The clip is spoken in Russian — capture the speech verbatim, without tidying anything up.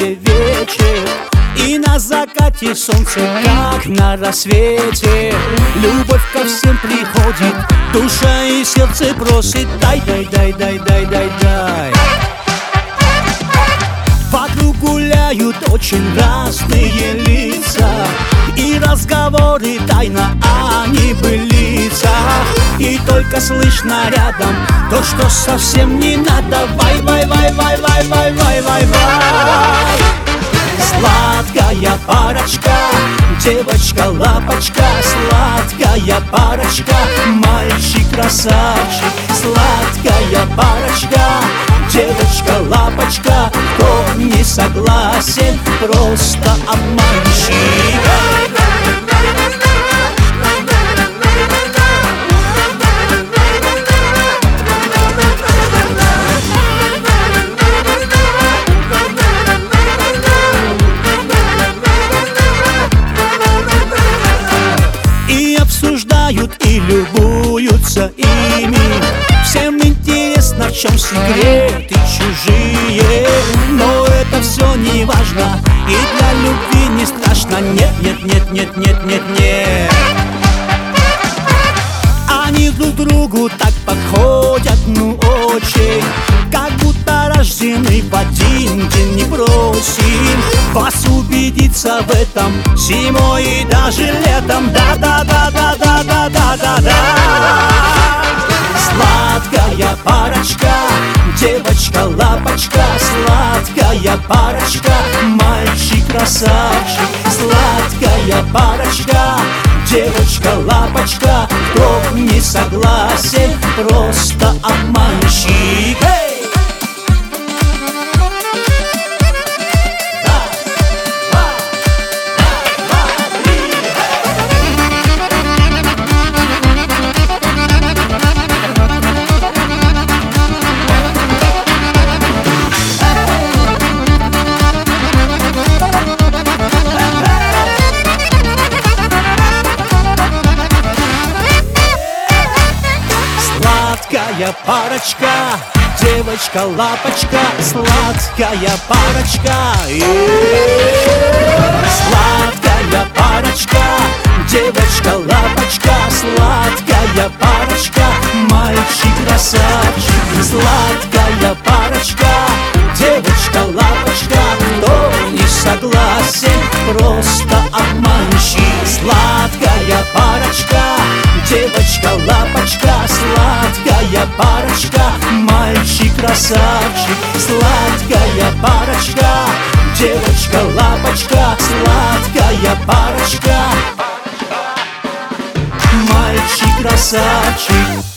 террасе вечер, и на закате солнце, как на рассвете. Любовь ко всем приходит, душа и сердце просит: дай, дай, дай, дай, дай, дай, дай. Вокруг гуляют очень разные лица, и разговоры тайна о небылицах. И только слышно рядом то, что совсем не надо. Вай, вай, вай, вай, вай, вай, вай, вай, вай. Сладкая парочка, девочка-лапочка, сладкая парочка, мальчик-красавчик. Сладкая парочка, девочка-лапочка, кто не согласен, просто обманщик. И обсуждают, и любуются ими. Всем интересно, в чем секреты чужие. Но это все не важно, и для любви не страшно. Нет, нет, нет, нет, нет, нет, нет. Они друг другу так подходят, ну очень, как будто рождены в один день. Не просим вас убедиться в этом зимой и даже летом. Да-да-да-да-да-да-да-да-да. Сладкая парочка, девочка-лапочка, сладкая парочка, мальчик-красавчик. Сладкая парочка, девочка-лапочка, кто не согласен, просто обманщик. Сладкая парочка, девочка-лапочка, сладкая парочка. Сладкая парочка, девочка-лапочка, сладкая парочка, мальчик-красавчик. Сладкая парочка, девочка-лапочка, кто не согласен, просто обманщик. Сладкая парочка, девочка-лапочка, сладкая парочка, мальчик-красавчик. Сладкая парочка, девочка-лапочка, сладкая парочка, мальчик-красавчик.